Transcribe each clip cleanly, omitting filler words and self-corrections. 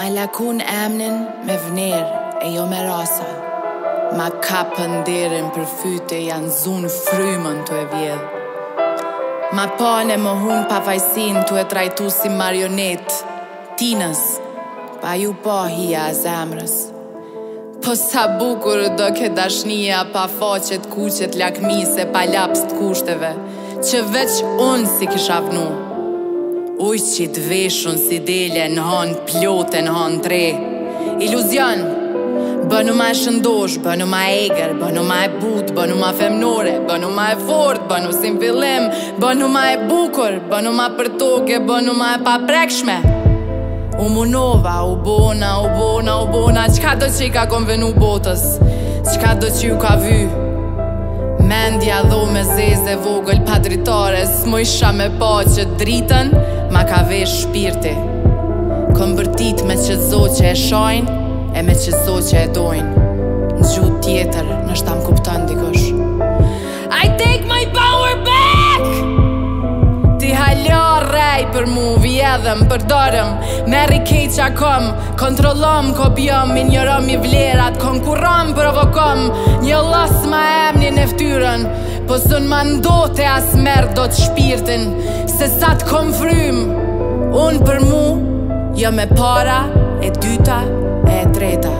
Ma lakun emnin me vner e jo me rasa. Ma kapën derin për fyte janë zun frymën të e vjedh. Ma pane më hun pa fajsin të e trajtu si marionet. Tinës, pa ju po hija e zemrës. Po sa bukur do ke dashnia pa faqet, kuqet, lakmise, pa laps të kushteve, që veç unë si kisha vnu. Ujqit veshun si dele në hanë plote në hanë tre. Iluzion, bënu ma e shëndosh, bënu ma e eger, bënu ma e but, bënu ma femnore, bënu ma e fort, bënu si m'fillim, bënu ma e bukur, bënu ma për toke, bënu ma e paprekshme. U munova, u bona, qka do që i ka konvenu botës, qka do që ju ka vy. Mendja dho me zeze vogël pa dritare, s'mo isha me pa që dritën ma ka vesh shpirti. Kom bërtit me qëzo që e shojnë e me qëzo që e dojnë. Në gjuhë tjetër nështë ta m'kupton dikush. I take my power back! Ti halja rej për mu, vjedhem, përdorëm, merri keqa kom, kontrolom, kopjom, minjërom i vlerat, konkurom, provokom, një los ma emnin e ftyrën, po sun ma ndote as merë do të shpirtin, se sa të kom frym, unë për mu, jo me para, e dyta, e treta.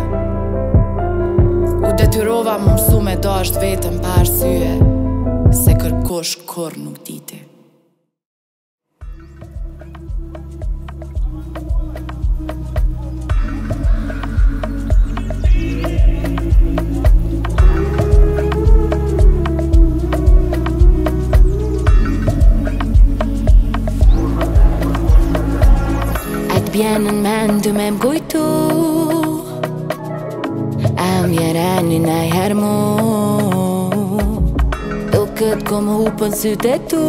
U detyrova më mësu me dasht vetëm pa arsye, se kërkosh kur nuk diti. Bjenën mendu me m'kujtu, a mjereni na i her mu, do këtë kom hupën syte tu.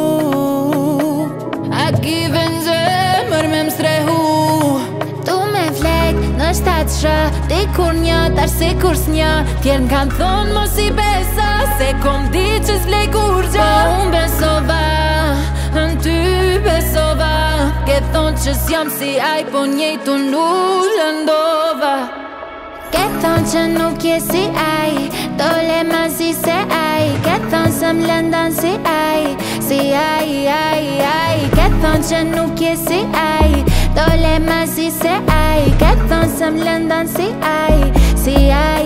A kiven zemër me m'strehu, tu me vlek në shtatë shë, ti kur një, tash si kur s'një, tjerën kanë thonë mos i besa, se kom di që s'vlej kur gjë. Po unë besova, në ty besova, ke thonë që s'jam si aj, po njejtu nuk lëndova. Ke thonë që nuk je si aj, dole ma si se aj, ke thonë se m'lëndan si aj, si aj. Ke thonë që nuk je si aj, dole ma si se aj, ke thonë se m'lëndan si aj, si aj.